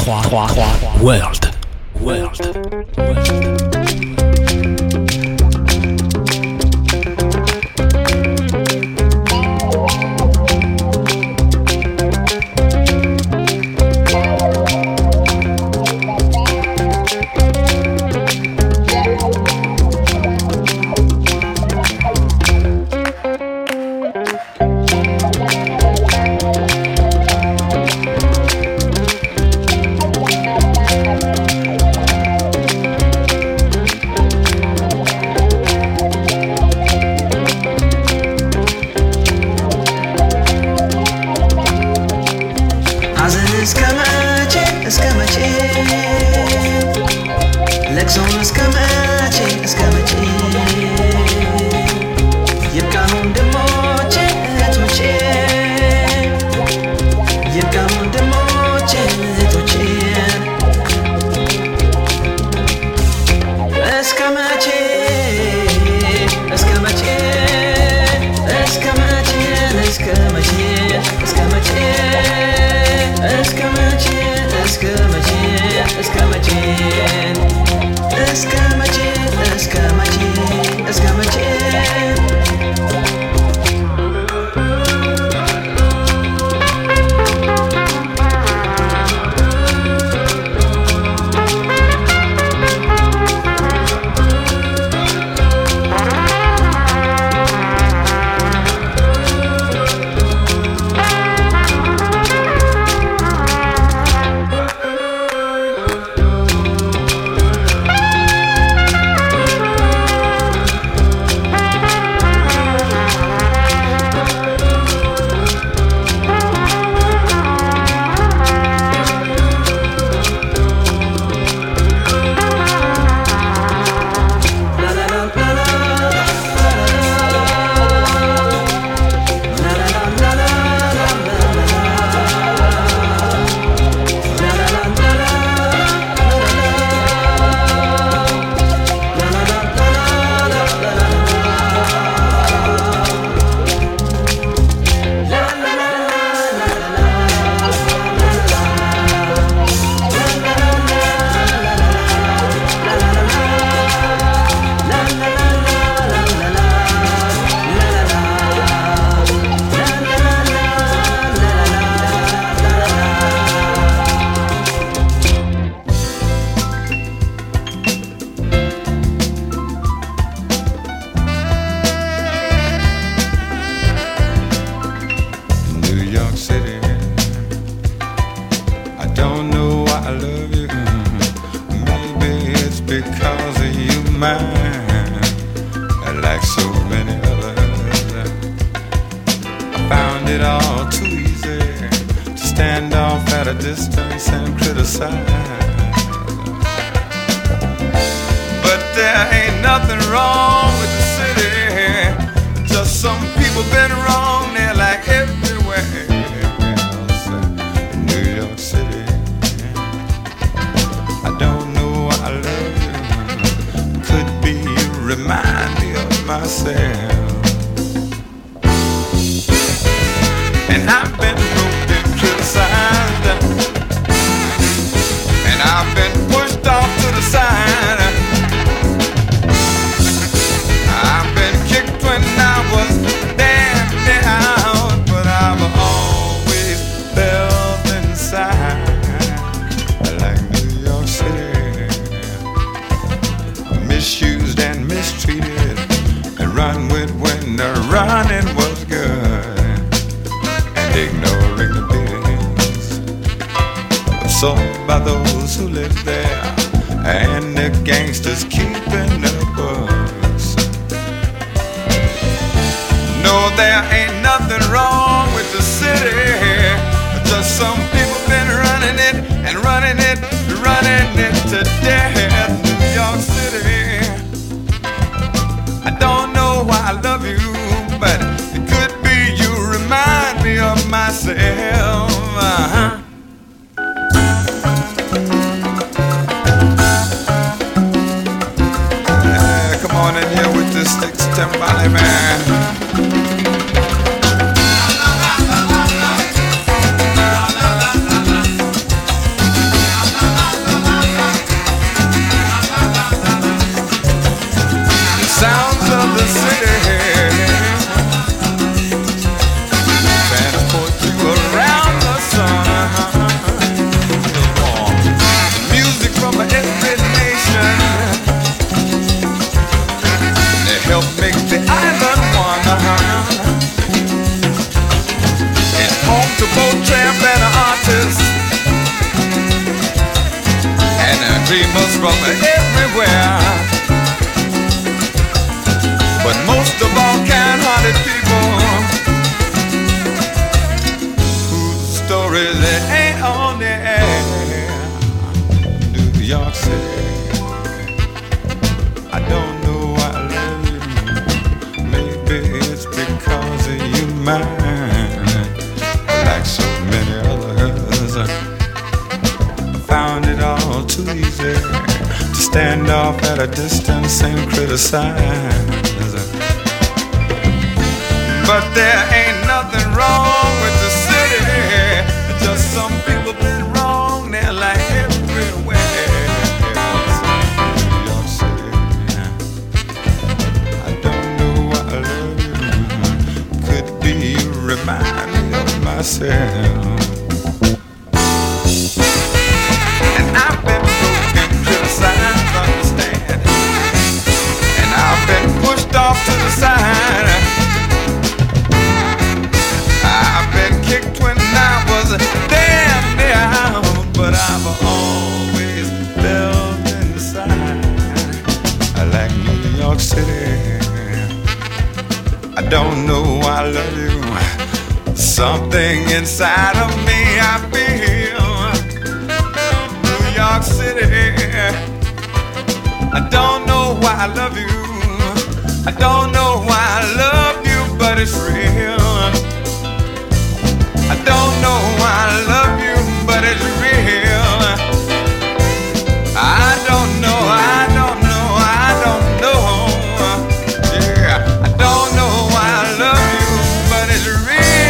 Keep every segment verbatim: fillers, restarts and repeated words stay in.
trois, World. World. World. from everywhere. But most of all, kind-hearted people whose stories they ain't on the air. New York City, I don't know why I love you. Maybe it's because you mine. Like so many others, found it all too easy to stand off at a distance and criticize. But there ain't nothing wrong with the city. Just some people been wrong. They're like everywhere. New York City, I don't know why I love you. Could be you remind me of myself. And I've been broken, criticized, understand. And I've been pushed off to the side. I've been kicked when I was damn near out, but I've always felt inside. I like New York City. I don't know why I love you. Something inside of me I feel. New York City. I don't know why I love you. I don't know why I love you, but it's real. I don't know why I love you, but it's real. I don't know, I don't know, I don't know. Yeah, I don't know why I love you, but it's real.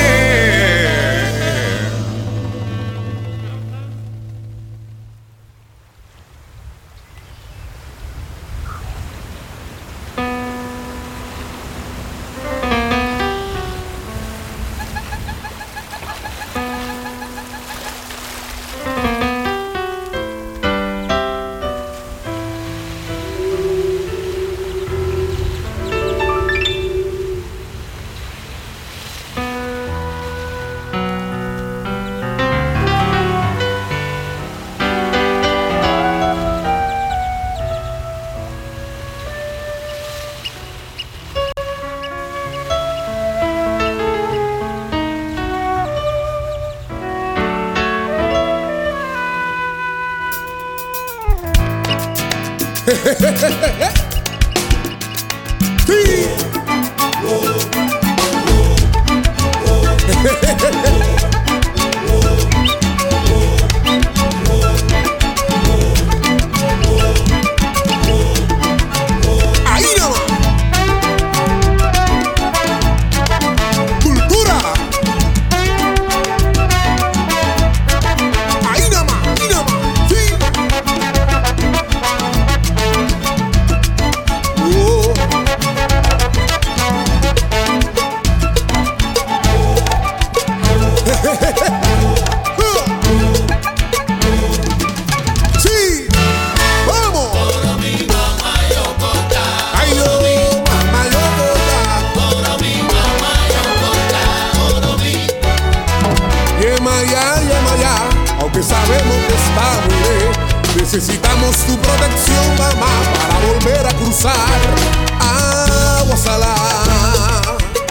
Necesitamos tu protección, mamá, para volver a cruzar. Agua salada,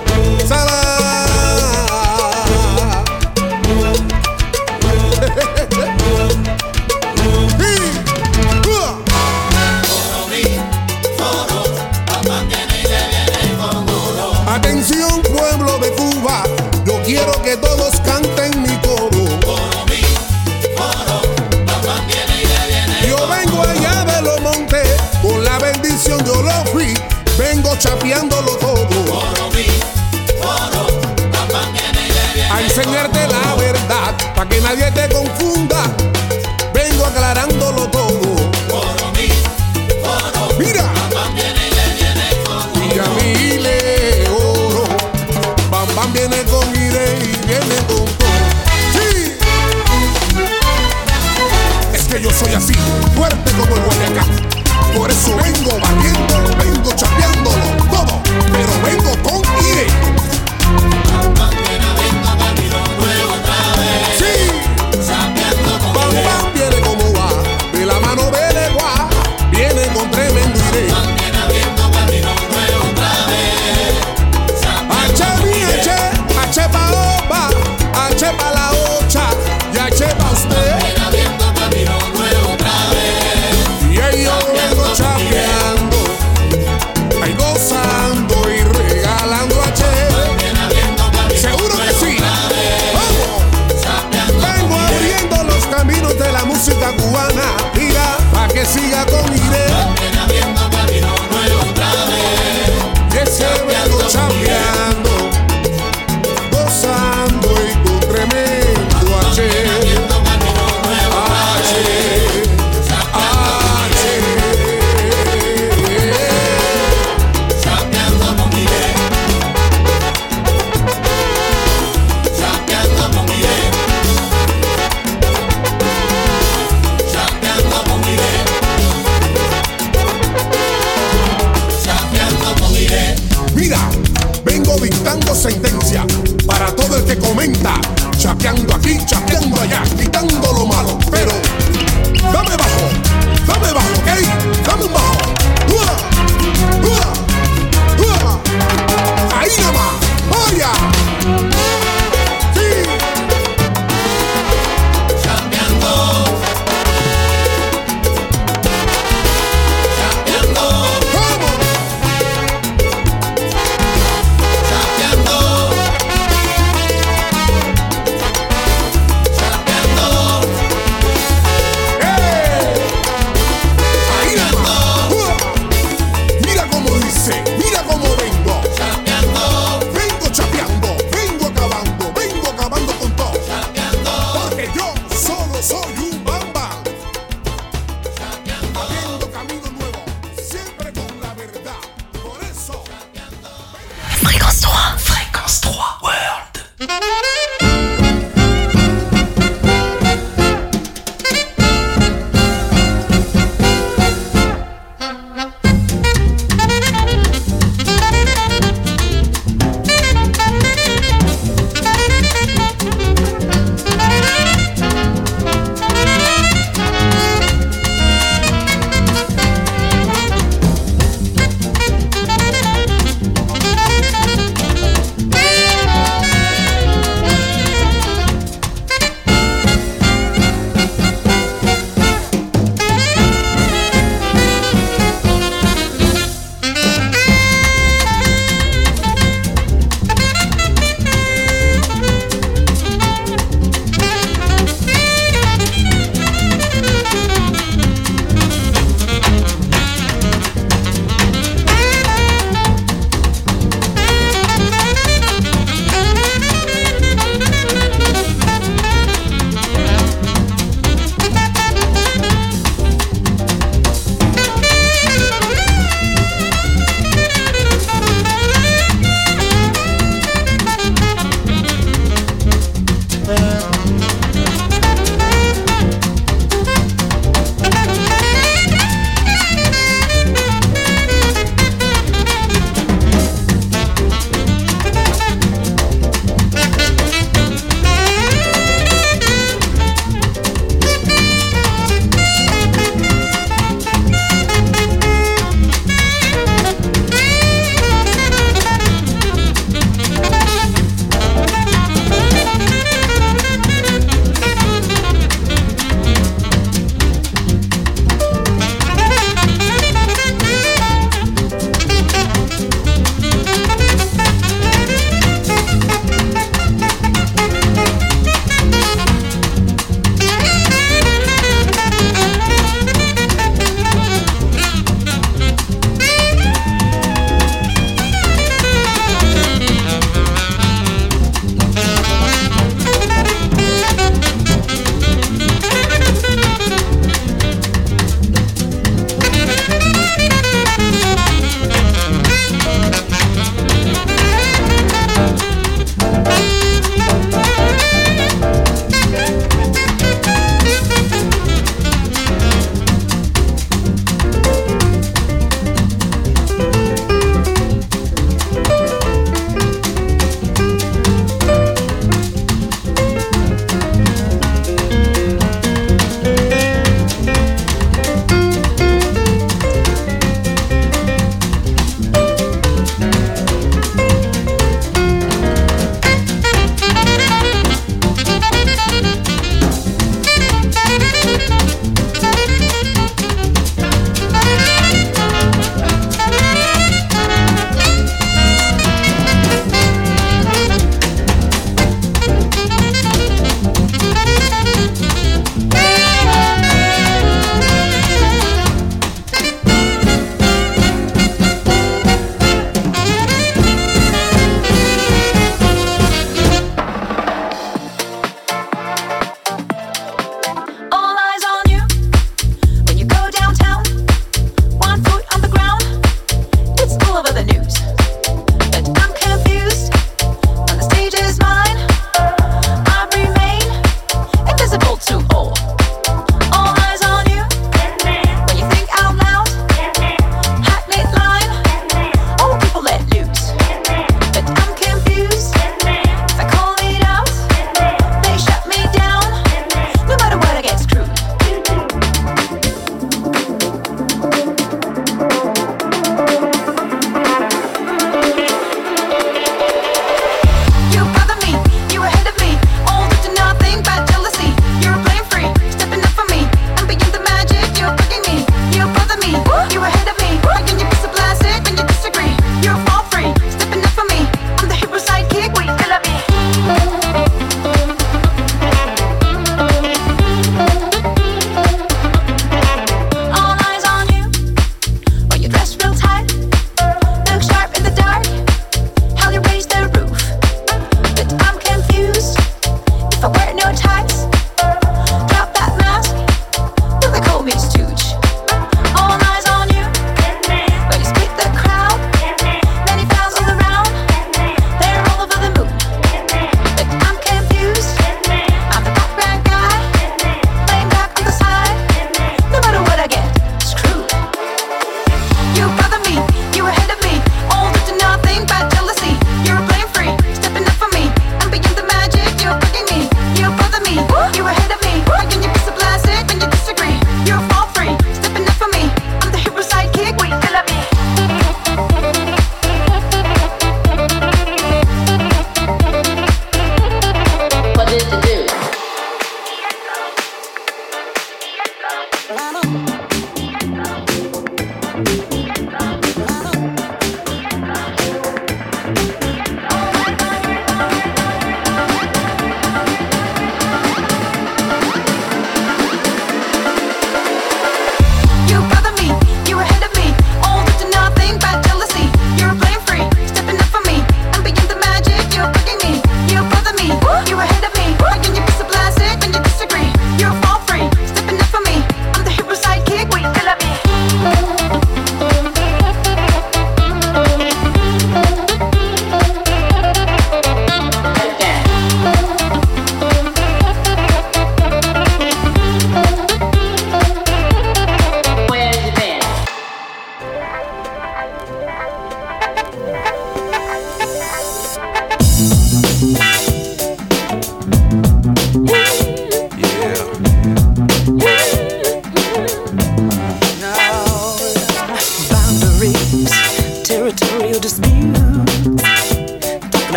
salada. Atención, pueblo de Cuba, yo quiero que todos canten mi coro. Yo lo fui, vengo chapeándolo todo. A enseñarte la verdad, pa' que nadie te confunda. Vengo aclarándolo todo. Mira, y a mí le oro. Bam Bam viene con ire y viene con todo. Sí, es que yo soy así, fuerte como el Guayacán. Por eso vengo batiéndolo, vengo chapeándolo todo, pero vengo con ire. Sí, Bam Bam viene como va, de la mano viene guá. chapeando aquí, chapeando allá, quitando lo malo. Pero dame bajo, dame bajo, ¿ok? Dame un bajo. ¡Uah! ¡Uah! ¡Uah! Ahí nada más, vaya. Sí. Chapeando. Chapeando. ¿Cómo? Chapeando. Chapeando. ¡Eh! Ahí nada más. ¡Uah! Mira cómo dice, mira cómo vengo. Chapeando. Vengo chapeando, vengo acabando, vengo acabando con todo. Chapeando. Porque yo solo soy un bamba. Chapeando. Abriendo camino nuevo, siempre con la verdad. Por eso. Fréquence trois. Fréquence trois. World.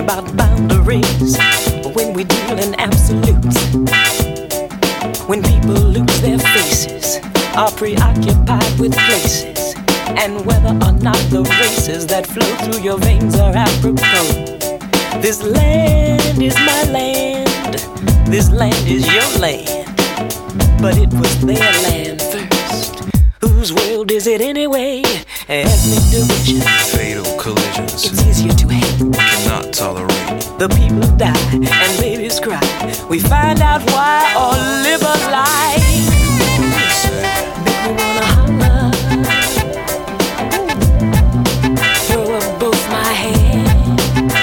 about boundaries when we deal in absolutes. When people lose their faces, are preoccupied with places, and whether or not the races that flow through your veins are apropos. This land is my land, this land is your land, but it was their land first. Whose world is it anyway? Ethnic division, fatal collisions, it's easier to hate, cannot tolerate. The people die and babies cry. We find out why or live a lie. Make me wanna holler, throw up both my hands.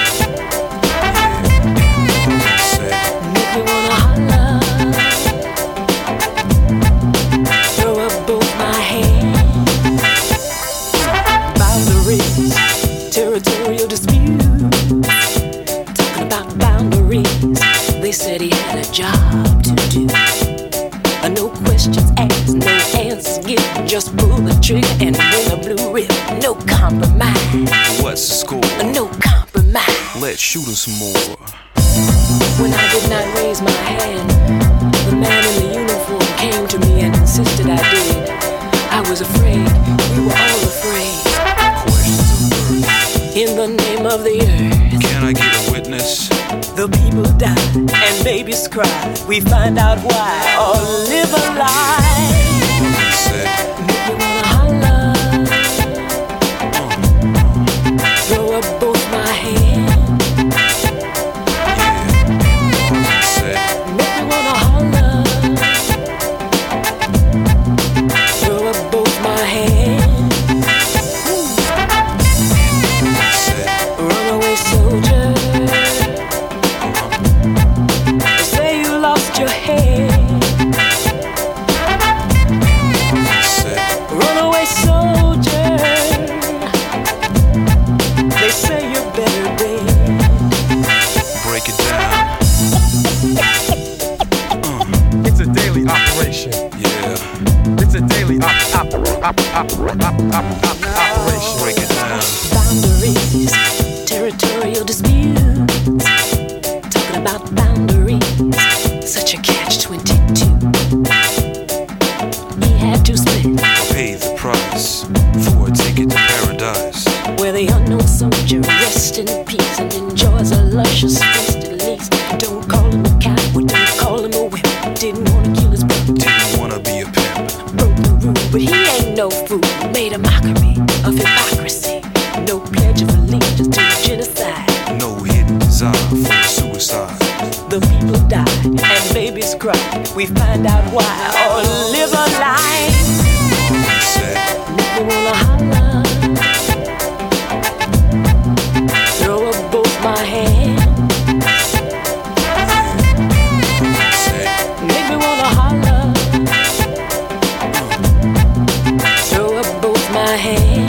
Make me wanna holler, throw up both my hands. Boundaries, territorial disputes. Talking about boundaries, they said he had a job to do. Uh, no questions asked, no answers given. Just pull the trigger and win a blue rip. No compromise. What's the score? Uh, no compromise. Let's shoot him some more. When I did not raise my hand, the man in the uniform came to me and insisted I did. I was afraid, we were all afraid. Questions of birth. In the name of the earth, can I get a witness? The people die and babies cry. We find out why or live a lie. Make me wanna holler, throw up both my hands. Make me wanna holler, throw up both my hands. Runaway soldier, your head. Runaway soldier, they say you're better dead. Break it down. uh. It's a daily operation. Yeah. It's a daily op op op op op op op operation. Break it down. Boundaries, territorial disputes. Talking about boundaries. Such a catch twenty-two. He had to split. Pay the price for a ticket to paradise, where the unknown soldier rests in peace and enjoys a luscious feast at least. Don't call him a coward, don't call him a wimp. Didn't wanna kill his brother, didn't wanna be a pimp. Broke the rule, but he ain't no fool. Made a mockery of hypocrisy. No pledge of allegiance to genocide. No hidden desire for suicide. The people die and babies cry. We find out why or live a lie. Make me wanna holler, throw up both my hands. Make me wanna holler, throw up both my hands.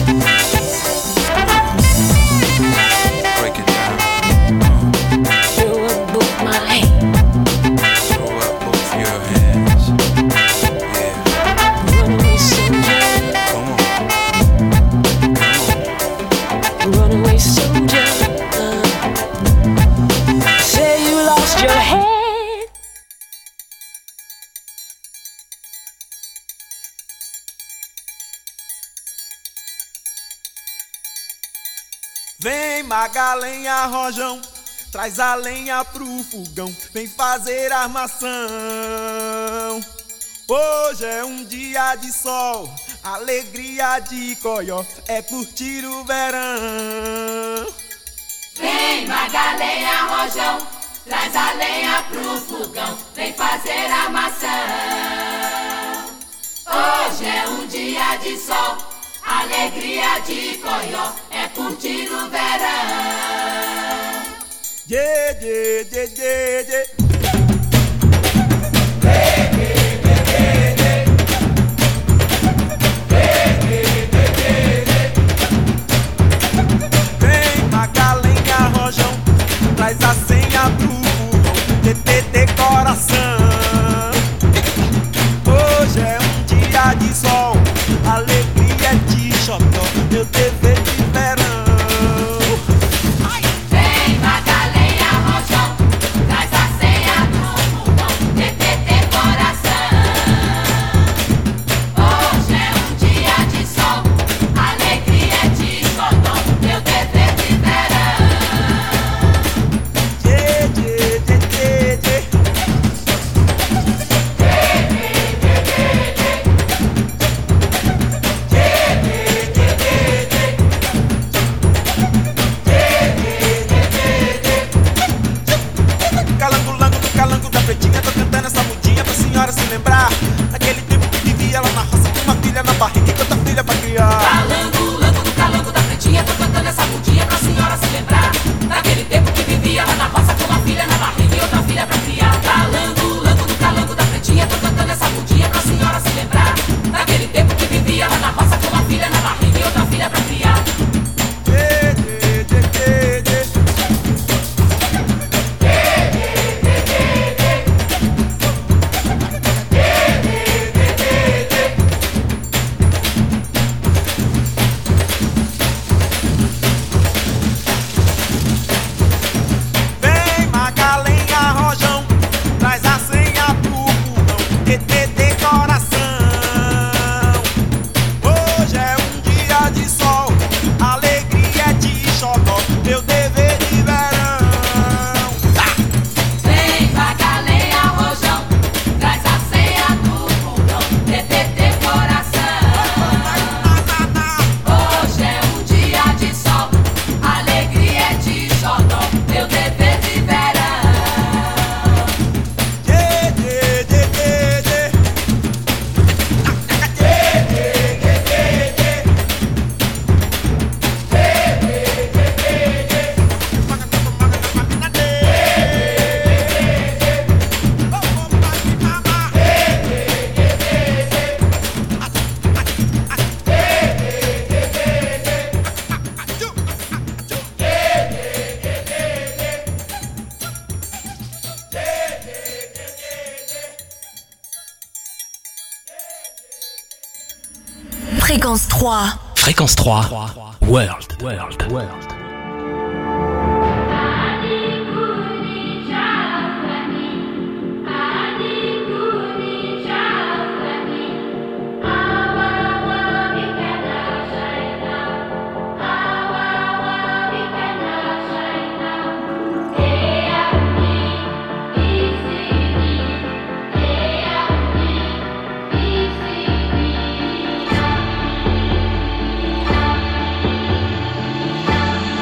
Vem Magalenha Rojão, traz a lenha pro fogão, vem fazer armação. Hoje é um dia de sol, alegria de coió, é curtir o verão. Vem Magalenha Rojão, traz a lenha pro fogão, vem fazer armação. Hoje é um dia de sol, alegria de coió, é curtir o verão. Yeah, yeah, yeah, yeah, yeah. Vem Magalenha Rojão, traz a senha pro fogão, T T T coração. Hoje é um dia de sol, alegria de xodó, meu dever de verão. Vem Fréquence trois. Fréquence trois. World. World. World. Thank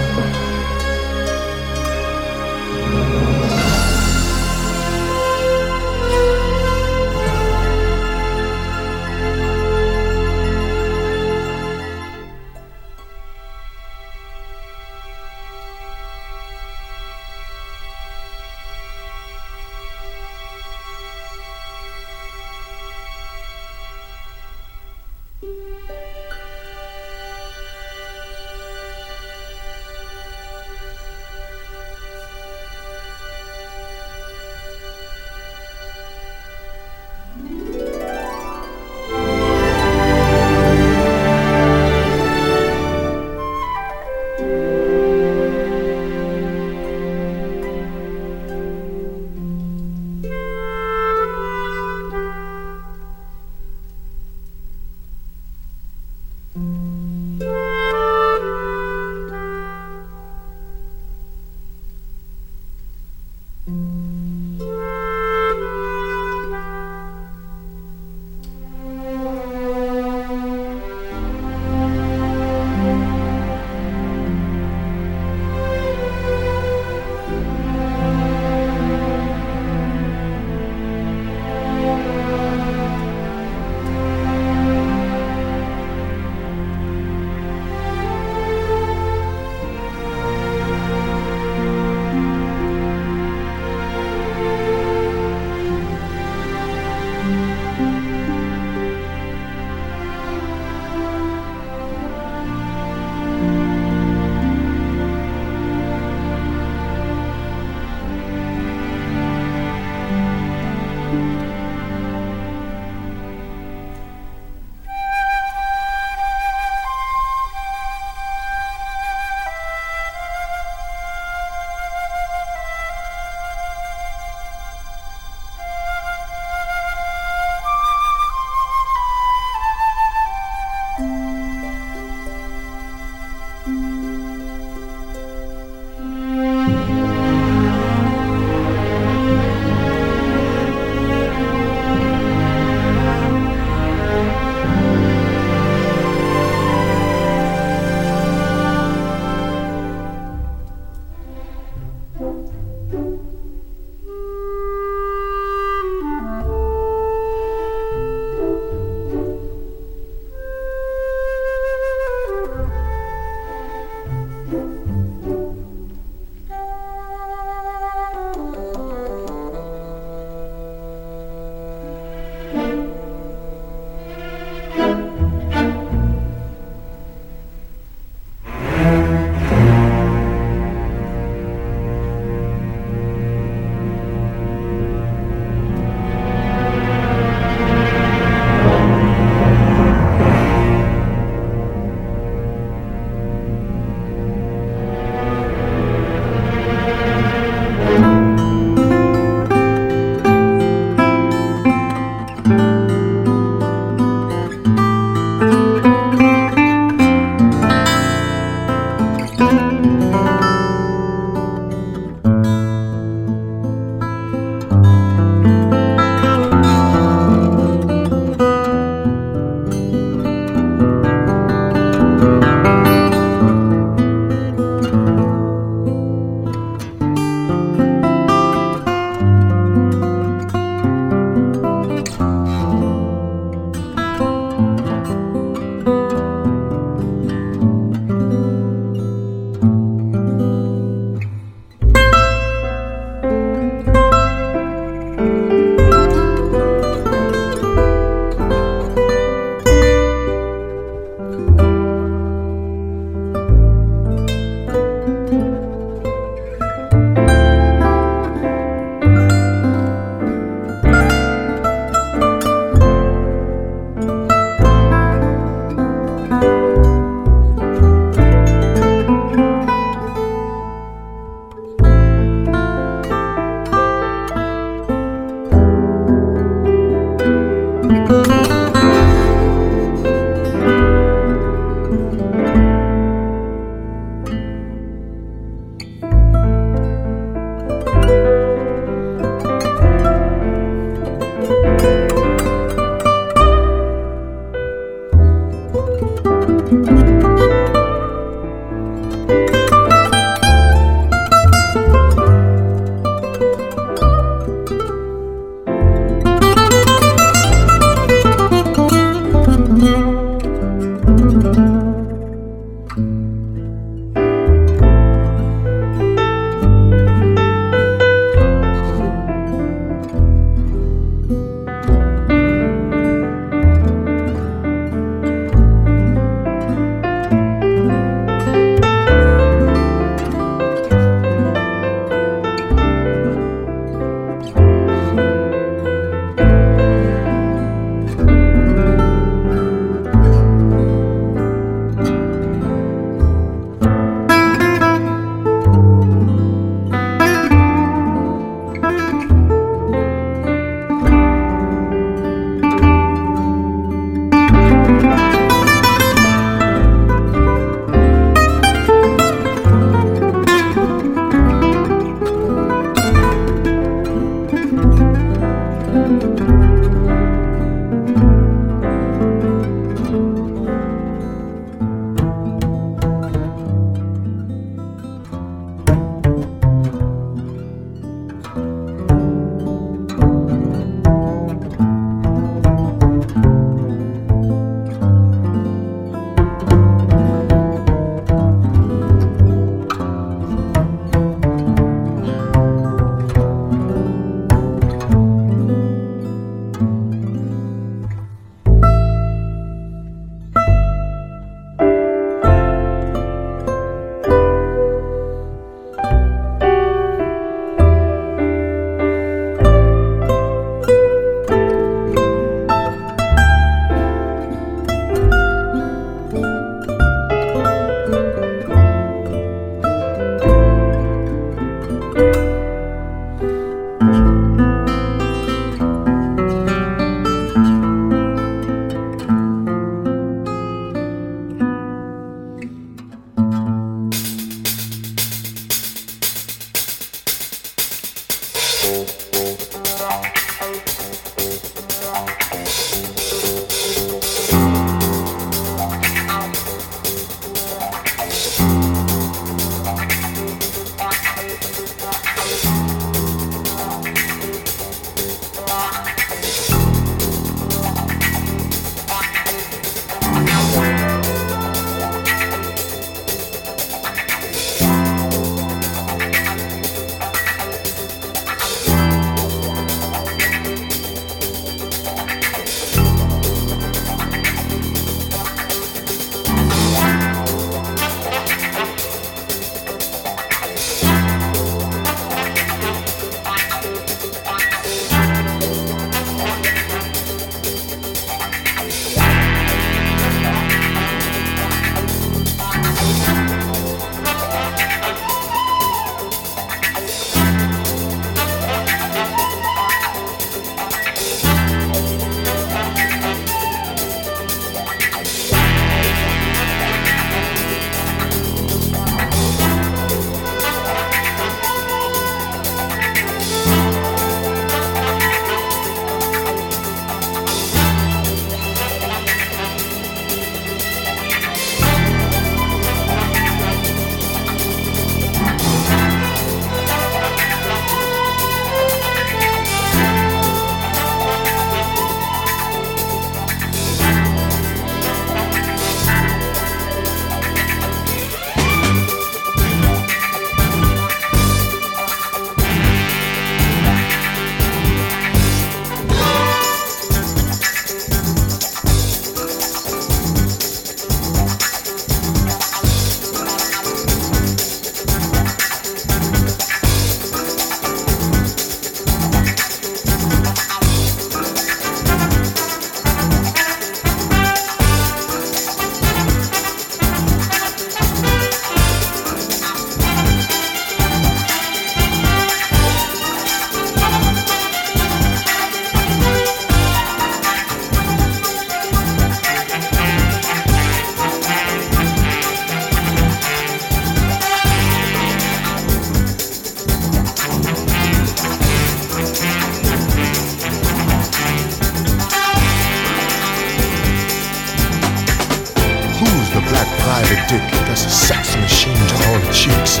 private dick, that's a sex machine to all the chicks.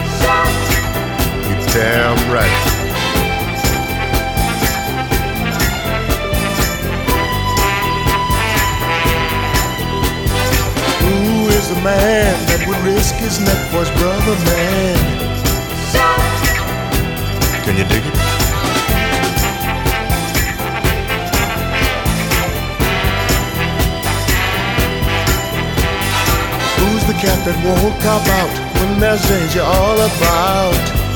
You're damn right. Who is the man that would risk his neck for his brother, man? Can you dig it? Who's the cat that won't cop out when there's danger all about?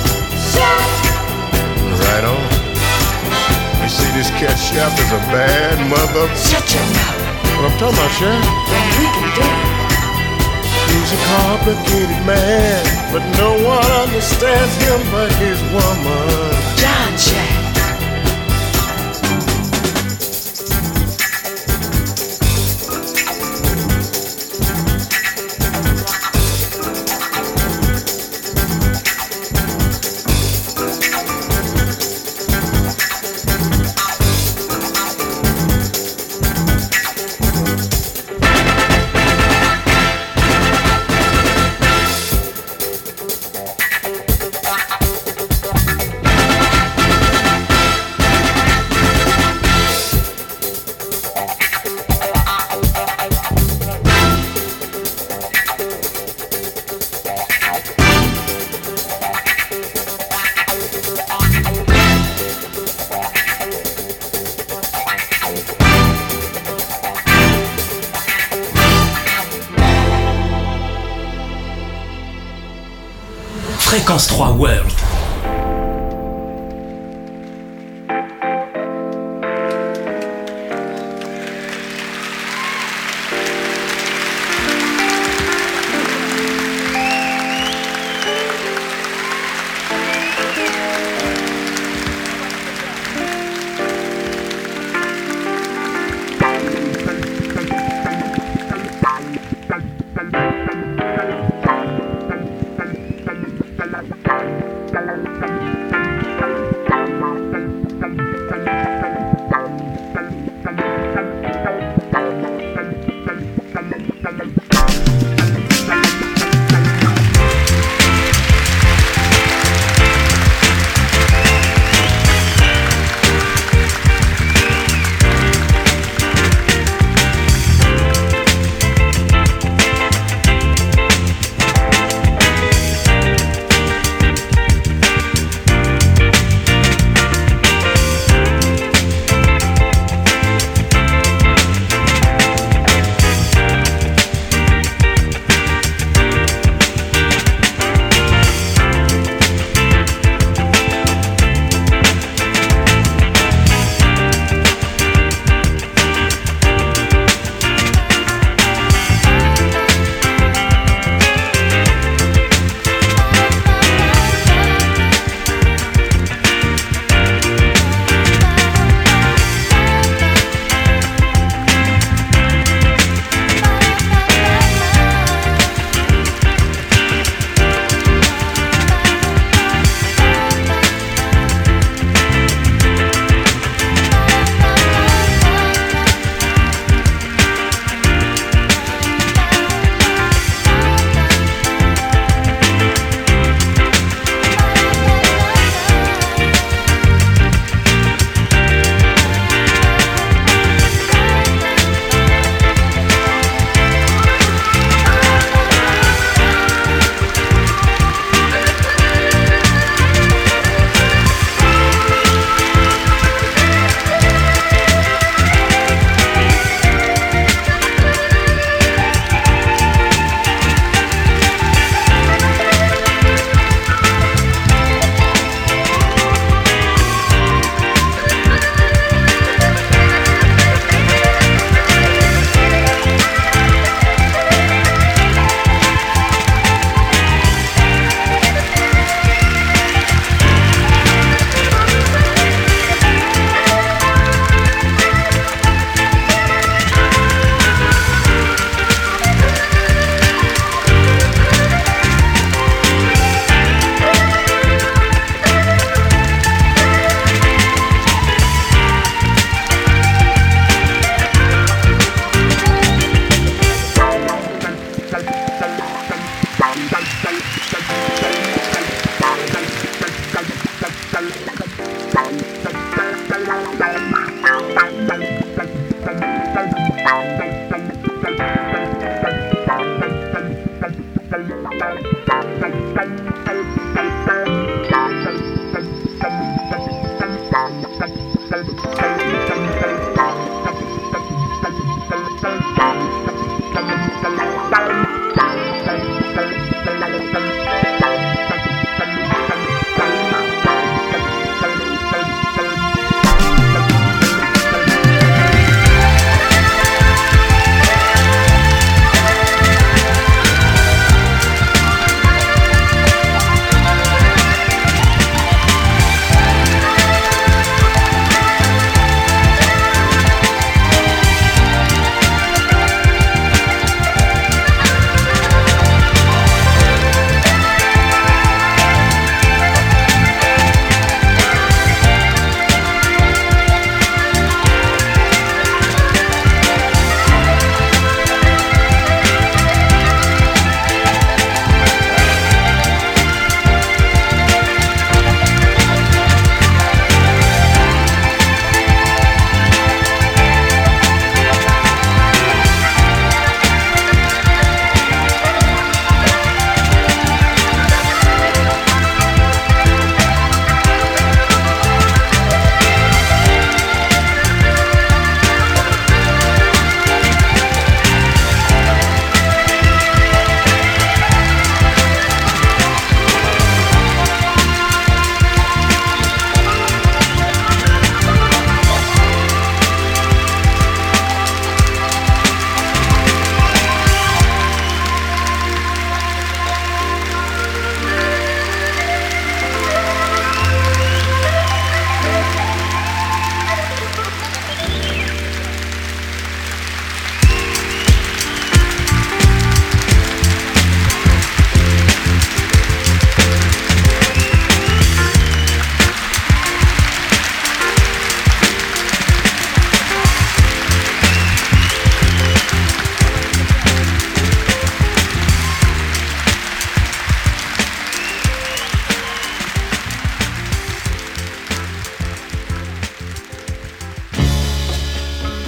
Right on. You see, this cat chef is a bad mother. Shut your mouth. What I'm talking about, Sharon? Then we can do it. He's a complicated man, but no one understands him but his woman. John Shack. Fréquence trois World.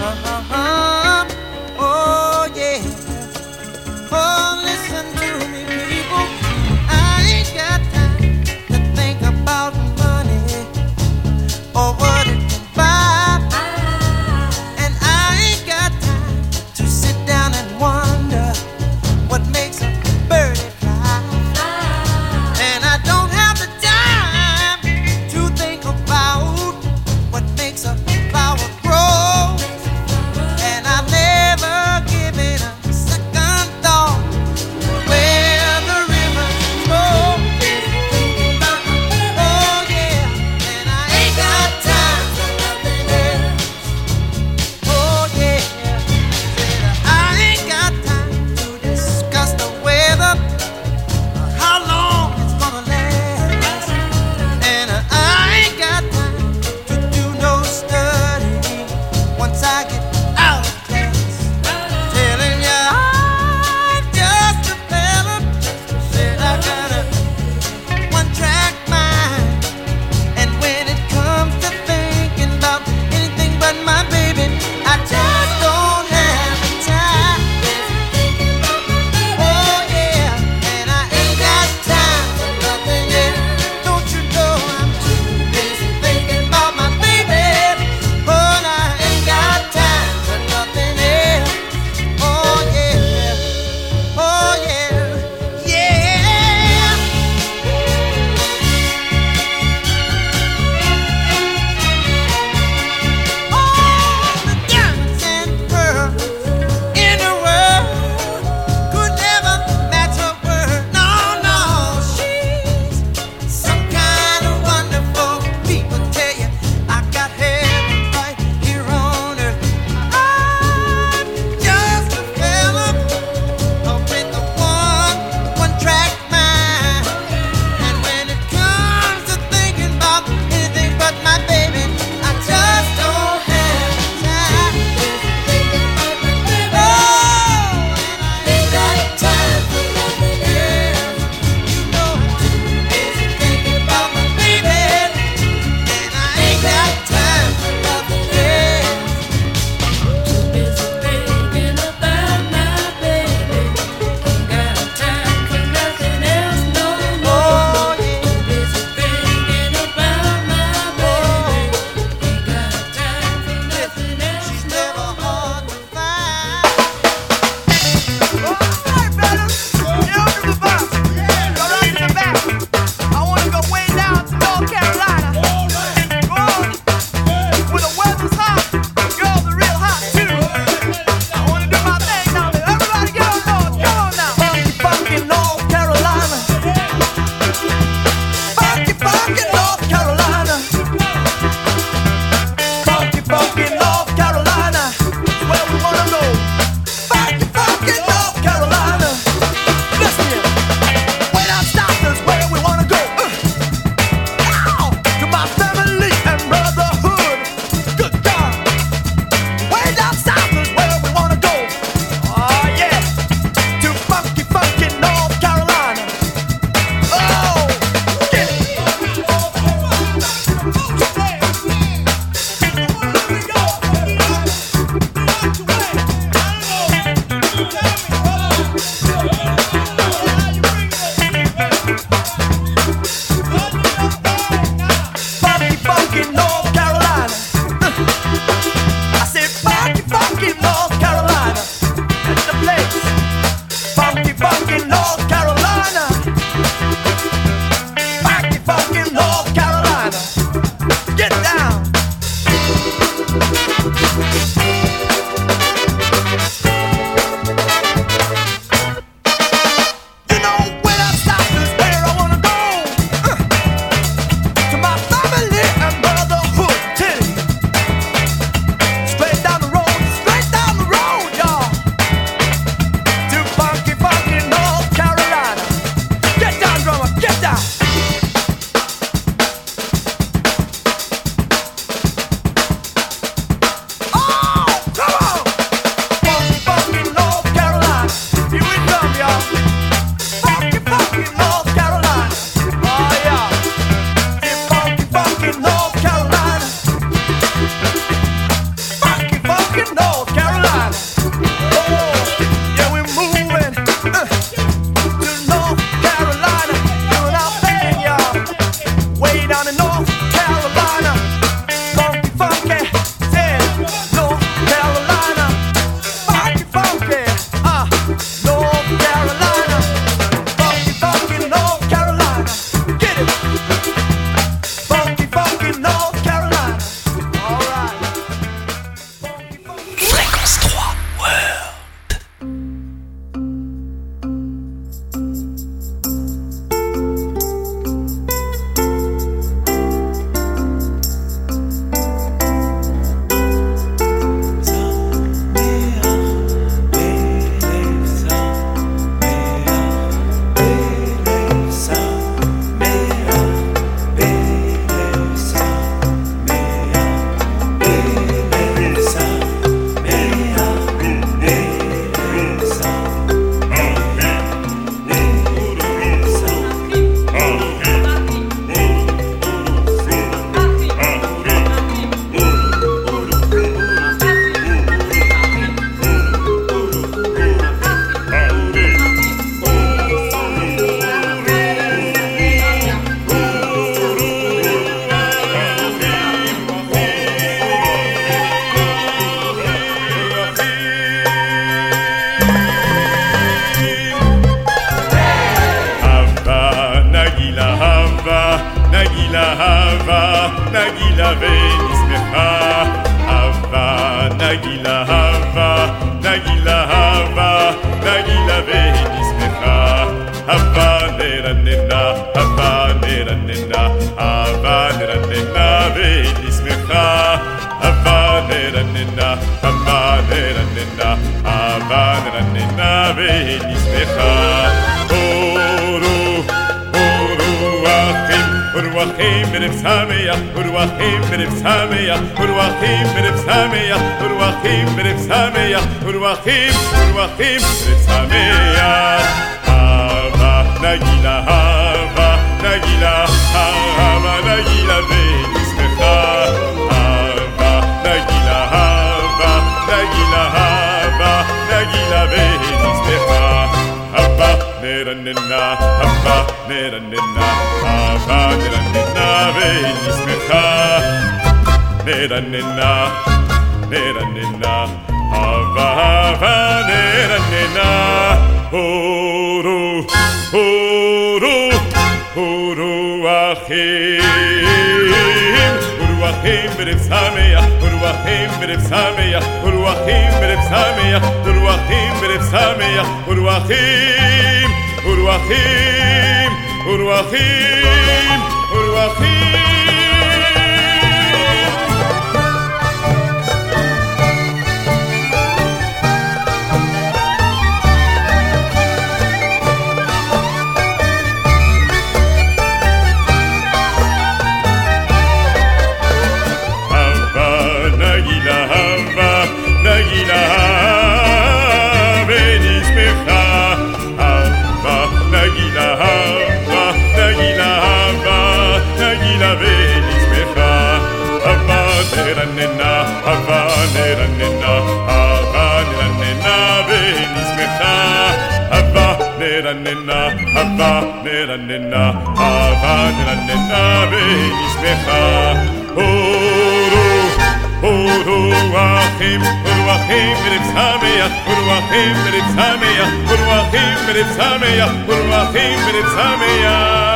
Oh yeah. Oh, listen to me, people. I ain't got time to think about money or what it can buy, and I ain't got time to sit down and wonder what makes a birdie fly. And I don't have the time to think about what makes a flower grow. נגילה הווה, נגילה הווה, נגילה ונשמחה. הווה נרננה, הווה נרננה, הווה נרננה ונשמחה. הווה נרננה, הווה נרננה, הווה נרננה ונשמחה. אורו, אורו אחים, אורו אחים בלב שמח, אורו אחים בלב שמח, אורו אחים בלב שמח, אורו אחים בלב שמח, אורו אחים, אורו אחים בלב שמח. הווה נגילה הווה, נגילה הווה, נגילה ונשמחה. הווה נגילה הווה, נגילה הווה, נגילה ונשמחה. הווה נרננה, הווה נרננה, הווה נרננה ונשמחה. נרננה, נרננה, הווה הווה נרננה. אורו, אורו, אורו אחים, אורו אחים בלב שמח, אורו אחים בלב שמח, אורו אחים בלב שמח, אורו אחים בלב שמח, אורו אחים, אורו אחים, אורו אחים, אורו אחים. נרננה, הווה נרננה, הווה נרננה ונשמחה. הווה נרננה, הווה נרננה, הווה נרננה ונשמחה. אורו, אורו אחים, אורו אחים בלב שמח, אורו אחים בלב שמח, אורו אחים בלב שמח, אורו אחים בלב שמח.